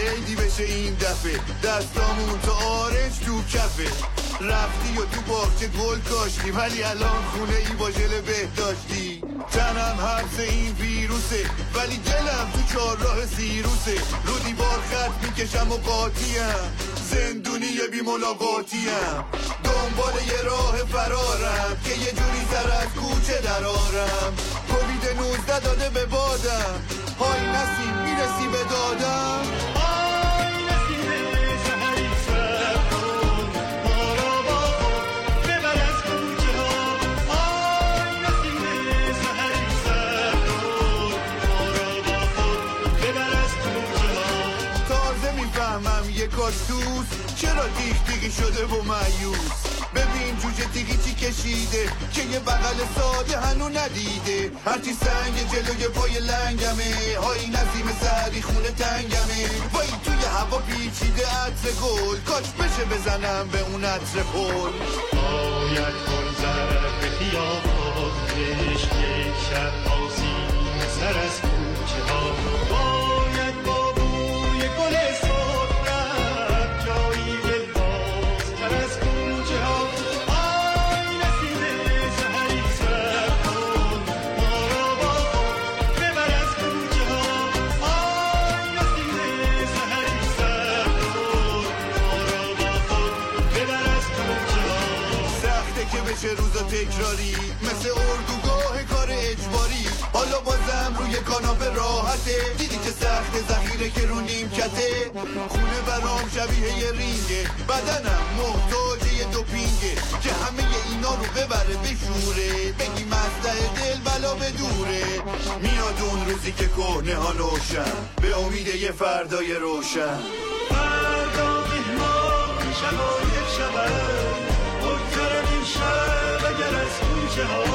خیلی بشه این دفعه، دستامون تو آرنج تو کفه. رفتی و تو باغچه گل کاشتی، ولی الان خونه ای با ژل بهداشتی. تنم حبس این ویروسه، ولی دلم تو چهارراه سیروسه. رو دیوار خط میکشم و قاطیم، زندونی بی ملاقاتیم. دنبال یه راه فرارم که یه جوری سر از کوچه درارم. کووید 19 داده به بادم، های نسیم میرسی به دادم. کاستوس چرا دیگی شده و مایوس. ببین جوجه تیگی چی کشیده که یه بغل ساده هنو ندیده. هرچی سنگ جلوی پای لنگمه، های نسیم سهری خونه تنگمه. وای توی هوا پیچیده عطر گل، کاش بشه بزنم به اون عطر پل. باید گل زرد به خیابان، عشق یک شب آسیم سر از کوچه ها. باید با بوی گل چه روزا تکراری مثل اردوگاه کار اجباری. حالا بازم روی کاناپه راحته، دیدی که سخت ذخیره که رو نیمکته. خونه برام شبیه یه رینگه، بدنم محتاج یه دوپینگه که همه اینا رو ببره بشوره. بگی مصدع دل بلا بدوره. میاد اون روزی که کهنه ها نوشن، به امید یه فردای روشن. فردا مهمان شبای شبه، بگذارم این شب اگر از کوچه ها.